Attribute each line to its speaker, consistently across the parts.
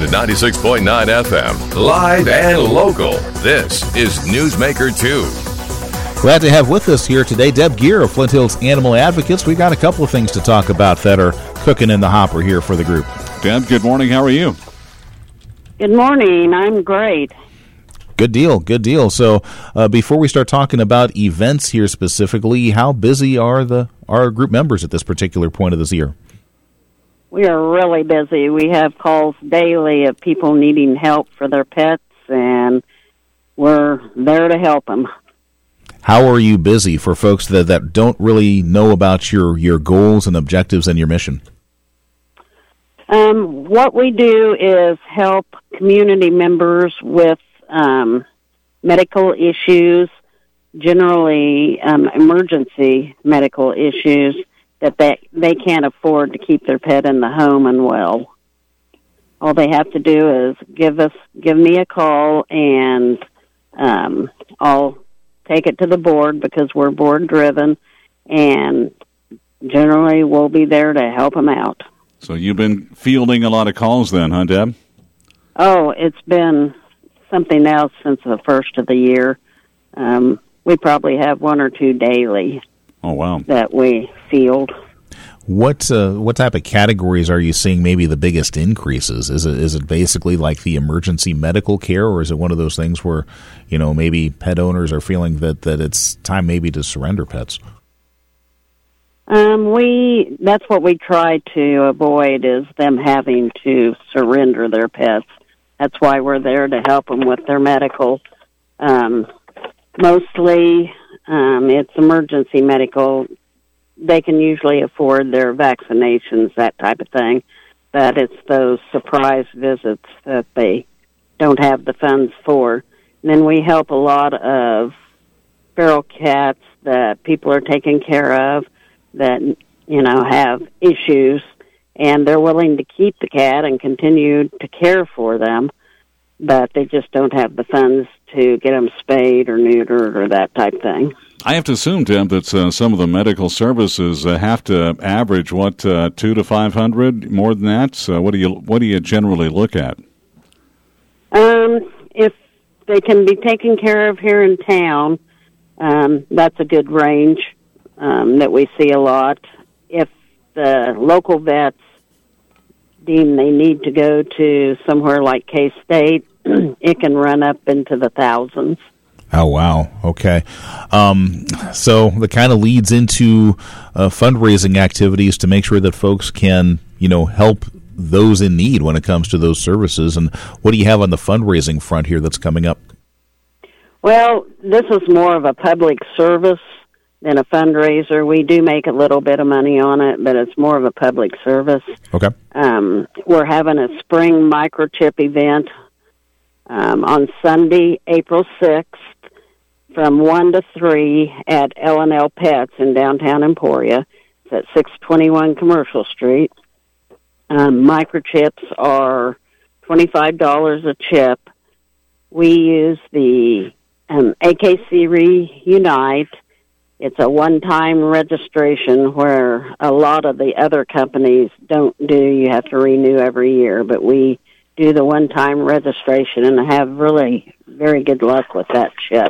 Speaker 1: to 96.9 FM, live and local. This is Newsmaker 2.
Speaker 2: Glad to have with us here today Deb Gear of Flint Hills Animal Advocates. We've got a couple of things to talk about that are cooking in the hopper here for the group.
Speaker 3: Deb, good morning. How are you?
Speaker 4: Good morning. I'm great.
Speaker 2: Good deal, good deal. So before we start talking about events here specifically, how busy are our group members at this particular point of this year?
Speaker 4: We are really busy. We have calls daily of people needing help for their pets, and we're there to help them.
Speaker 2: How are you busy for folks that don't really know about your goals and objectives and your mission?
Speaker 4: What we do is help community members with medical issues, generally emergency medical issues that they can't afford to keep their pet in the home and well. All they have to do is give me a call, and I'll take it to the board because we're board driven, and generally we'll be there to help them out.
Speaker 3: So you've been fielding a lot of calls then, huh, Deb?
Speaker 4: Oh, it's been something else since the first of the year. We probably have one or two daily.
Speaker 3: Oh, wow.
Speaker 4: That we field.
Speaker 2: What type of categories are you seeing maybe the biggest increases? Is it basically like the emergency medical care, or is it one of those things where, maybe pet owners are feeling that it's time maybe to surrender pets?
Speaker 4: That's what we try to avoid, is them having to surrender their pets. That's why we're there to help them with their medical. Mostly, it's emergency medical. They can usually afford their vaccinations, that type of thing. But it's those surprise visits that they don't have the funds for. And then we help a lot of feral cats that people are taking care of that, have issues, and they're willing to keep the cat and continue to care for them, but they just don't have the funds to get them spayed or neutered or that type thing.
Speaker 3: I have to assume, Tim, that some of the medical services have to average, 200 to 500, more than that? So what do you generally look at?
Speaker 4: If they can be taken care of here in town, that's a good range that we see a lot. If the local vets deem they need to go to somewhere like K-State, it can run up into the thousands.
Speaker 2: Oh, wow. Okay. So that kind of leads into fundraising activities to make sure that folks can, help those in need when it comes to those services. And what do you have on the fundraising front here that's coming up?
Speaker 4: Well, this is more of a public service than a fundraiser. We do make a little bit of money on it, but it's more of a public service.
Speaker 2: Okay.
Speaker 4: We're having a spring microchip event on Sunday, April 6th, from 1 to 3 at L&L Pets in downtown Emporia. It's at 621 Commercial Street. Microchips are $25 a chip. We use the AKC Reunite. It's a one-time registration where a lot of the other companies don't do. You have to renew every year, but we do the one-time registration and have really very good luck with that chip.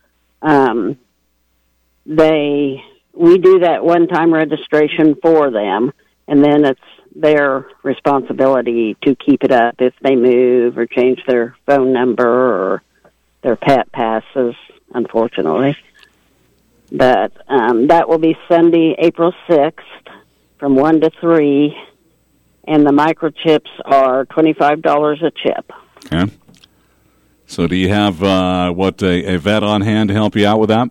Speaker 4: We do that one-time registration for them, and then it's their responsibility to keep it up if they move or change their phone number or their pet passes, unfortunately. But that will be Sunday, April 6th, from 1 to 3, and the microchips are $25 a chip.
Speaker 3: Okay. So do you have a vet on hand to help you out with that?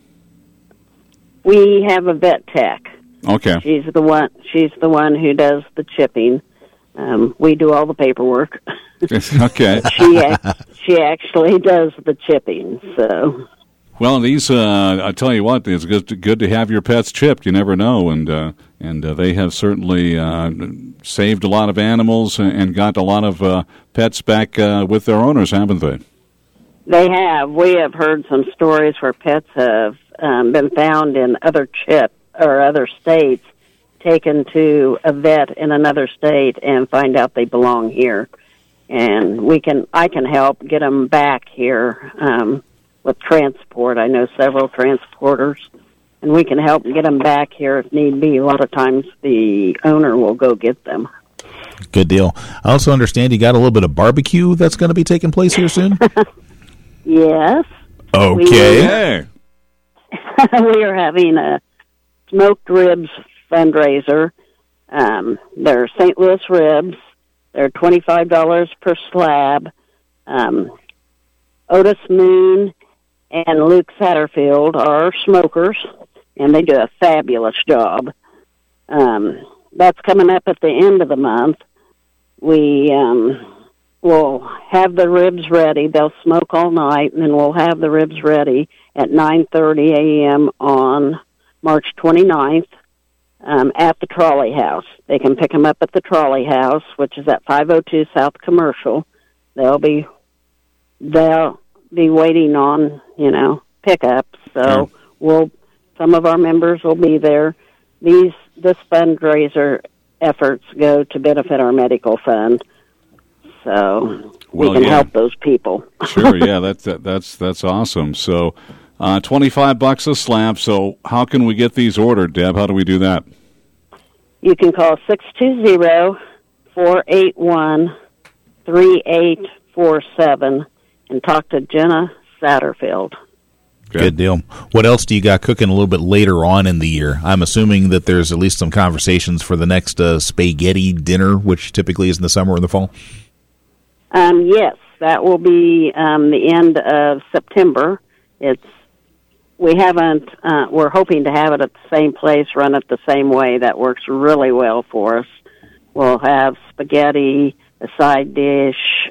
Speaker 4: We have a vet tech.
Speaker 3: Okay.
Speaker 4: She's the one who does the chipping. We do all the paperwork.
Speaker 3: Okay.
Speaker 4: She actually does the chipping. So.
Speaker 3: Well, these I tell you what, it's good to have your pets chipped. You never know, and they have certainly saved a lot of animals and got a lot of pets back with their owners, haven't they?
Speaker 4: They have. We have heard some stories where pets have been found in other states, taken to a vet in another state, and find out they belong here. and I can help get them back here with transport. I know several transporters, and we can help get them back here if need be. A lot of times the owner will go get them.
Speaker 2: Good deal. I also understand you got a little bit of barbecue that's going to be taking place here soon?
Speaker 4: Yes.
Speaker 2: Okay.
Speaker 4: We are having a smoked ribs fundraiser. They're St. Louis ribs. They're $25 per slab. Otis Moon and Luke Satterfield are smokers, and they do a fabulous job. That's coming up at the end of the month. We will have the ribs ready. They'll smoke all night, and then we'll have the ribs ready at 9:30 a.m. on March 29th at the Trolley House. They can pick them up at the Trolley House, which is at 502 South Commercial. They'll be waiting on, pickup. So some of our members will be there. This fundraiser efforts go to benefit our medical fund, so we can help those people.
Speaker 3: Sure, yeah, that's awesome. So, $25 a slab. So, how can we get these ordered, Deb? How do we do that?
Speaker 4: You can call 620-481-3847 and talk to Jenna Satterfield.
Speaker 2: Good deal. What else do you got cooking a little bit later on in the year? I'm assuming that there's at least some conversations for the next spaghetti dinner, which typically is in the summer or the fall.
Speaker 4: Yes, that will be the end of September. We're hoping to have it at the same place, run it the same way. That works really well for us. We'll have spaghetti, a side dish,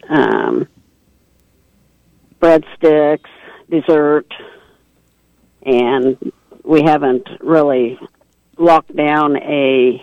Speaker 4: breadsticks, dessert. And we haven't really locked down a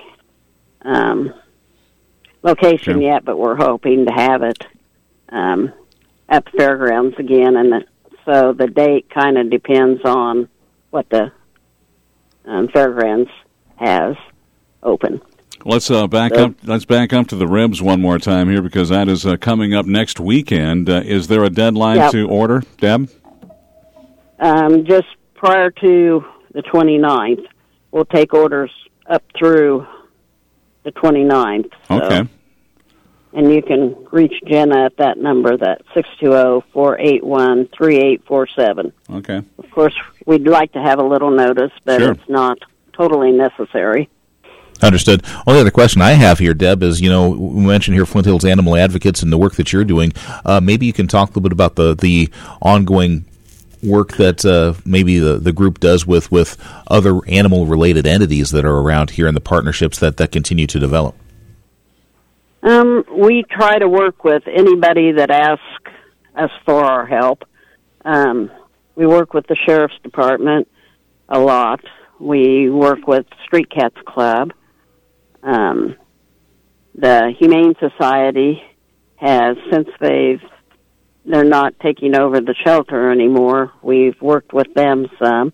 Speaker 4: location yet, but we're hoping to have it at the fairgrounds again. And so the date kind of depends on what the fairgrounds has open.
Speaker 3: Let's back up to the ribs one more time here, because that is coming up next weekend. Is there a deadline to order, Deb?
Speaker 4: Just prior to the 29th. We'll take orders up through the 29th. So.
Speaker 3: Okay.
Speaker 4: And you can reach Jenna at that number, that 620-481-3847.
Speaker 3: Okay.
Speaker 4: Of course, we'd like to have a little notice, but It's not totally necessary.
Speaker 2: Understood. Only other question I have here, Deb, is, we mentioned here Flint Hills Animal Advocates and the work that you're doing. Maybe you can talk a little bit about the ongoing work that maybe the group does with other animal-related entities that are around here and the partnerships that continue to develop.
Speaker 4: We try to work with anybody that asks us for our help. We work with the Sheriff's Department a lot. We work with Street Cats Club. The Humane Society has, since they're not taking over the shelter anymore, we've worked with them some.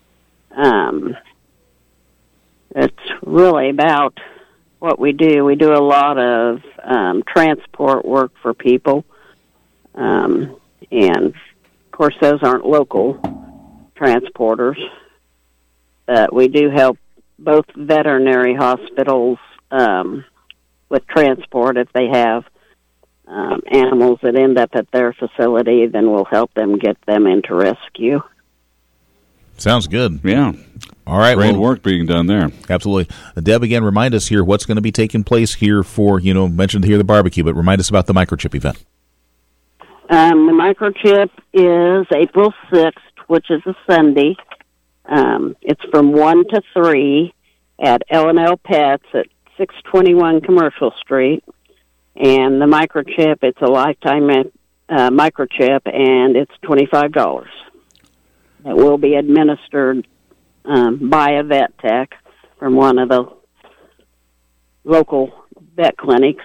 Speaker 4: It's really about what we do. We do a lot of transport work for people. And, of course, those aren't local transporters. But we do help both veterinary hospitals with transport. If they have animals that end up at their facility, then we'll help them get them into rescue.
Speaker 2: Sounds good.
Speaker 3: Yeah.
Speaker 2: All right.
Speaker 3: Great work being done there.
Speaker 2: Absolutely. Deb, again, remind us here what's going to be taking place here for, mentioned here the barbecue, but remind us about the microchip event.
Speaker 4: The microchip is April 6th, which is a Sunday. It's from 1 to 3 at L&L Pets at 621 Commercial Street. And the microchip, it's a lifetime microchip, and it's $25. It will be administered by a vet tech from one of the local vet clinics.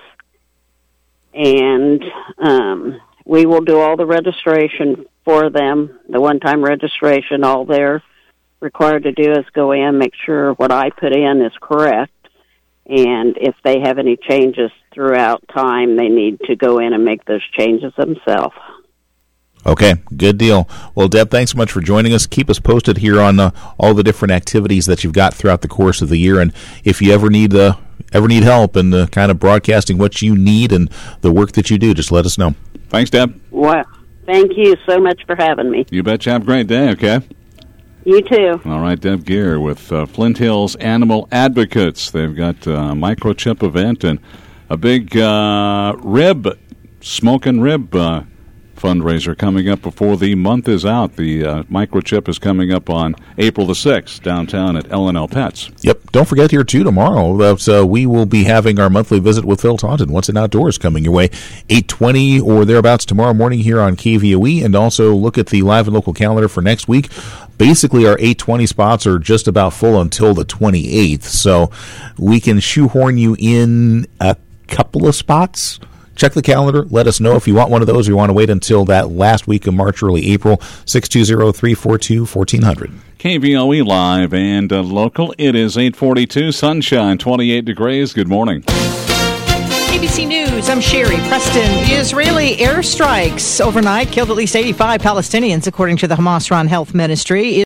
Speaker 4: And we will do all the registration for them, the one-time registration. All they're required to do is go in, make sure what I put in is correct, And if they have any changes throughout time, they need to go in and make those changes themselves.
Speaker 2: Okay, good deal. Well, Deb, thanks so much for joining us. Keep us posted here on all the different activities that you've got throughout the course of the year. And if you ever need help in kind of broadcasting what you need and the work that you do, just let us know.
Speaker 3: Thanks, Deb.
Speaker 4: Well, thank you so much for having me.
Speaker 3: You betcha. Have a great day, okay?
Speaker 4: You too.
Speaker 3: All right, Deb Gear with Flint Hills Animal Advocates. They've got a microchip event and a big smoking rib fundraiser coming up before the month is out. The microchip is coming up on April the 6th downtown at L&L Pets.
Speaker 2: Yep. Don't forget here, too, tomorrow that we will be having our monthly visit with Phil Taunton. What's It Outdoors coming your way, 8:20 or thereabouts tomorrow morning here on KVOE. And also look at the live and local calendar for next week. Basically, our 8:20 spots are just about full until the 28th. So we can shoehorn you in a couple of spots. Check the calendar. Let us know if you want one of those or you want to wait until that last week of March, early April. 620-342-1400.
Speaker 3: KVOE Live and local. It is 8:42, sunshine, 28 degrees. Good morning.
Speaker 5: ABC News, I'm Sherry Preston. Israeli airstrikes overnight killed at least 85 Palestinians, according to the Hamas-run health ministry.